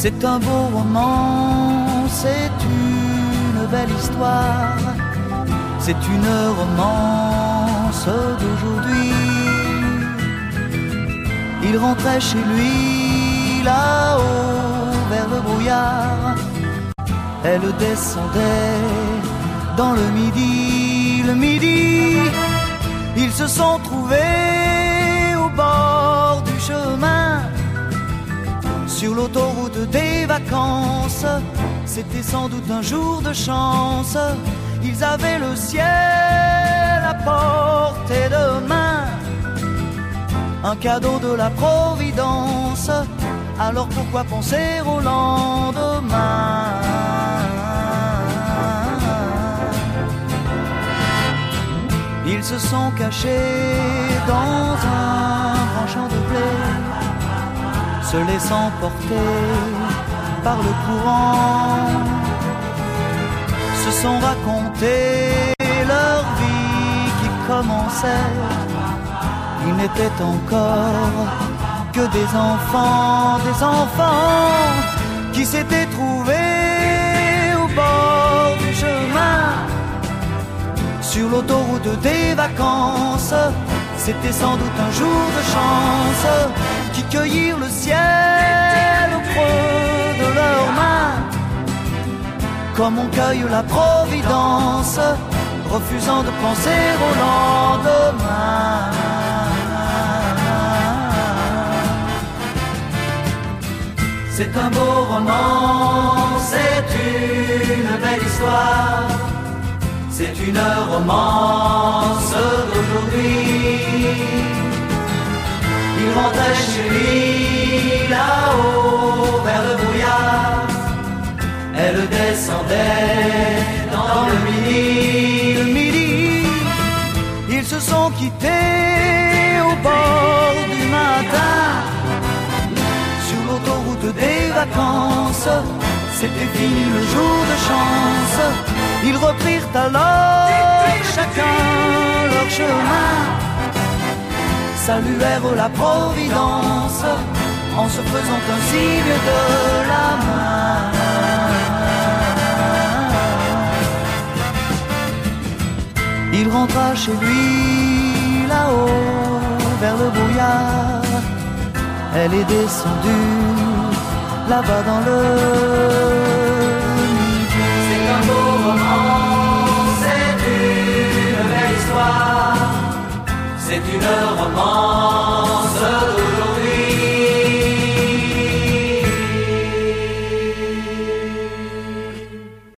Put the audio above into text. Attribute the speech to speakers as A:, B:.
A: C'est un beau roman, c'est une belle histoire, c'est une romance d'aujourd'hui. Il rentrait chez lui là-haut vers le brouillard, elle descendait dans le midi. Le midi, ils se sont trouvés au bord du chemin, sur l'autoroute des vacances. C'était sans doute un jour de chance, ils avaient le ciel à portée de main, un cadeau de la Providence. Alors pourquoi penser au lendemain? Ils se sont cachés dans un grand champ de blé, se laissant porter par le courant, se sont racontés leur vie qui commençait. Ils n'étaient encore que des enfants qui s'étaient trouvés au bord du chemin, sur l'autoroute des vacances. C'était sans doute un jour de chance, qui cueillirent le ciel au creux de leurs mains, comme on cueille la Providence, refusant de penser au lendemain. C'est un beau roman, c'est une belle histoire, c'est une romance d'aujourd'hui. Il rentrait chez lui là-haut vers le brouillard, elle descendait dans le midi. Le midi, ils se sont quittés au bord du matin, sur l'autoroute des vacances. C'était fini le jour de chance. Ils reprirent alors chacun leur chemin, saluèrent la Providence en se faisant un signe de la main. Il rentra chez lui là-haut vers le brouillard, elle est descendue là-bas dans le midi. C'est un beau roman, c'est une belle histoire, c'est une romance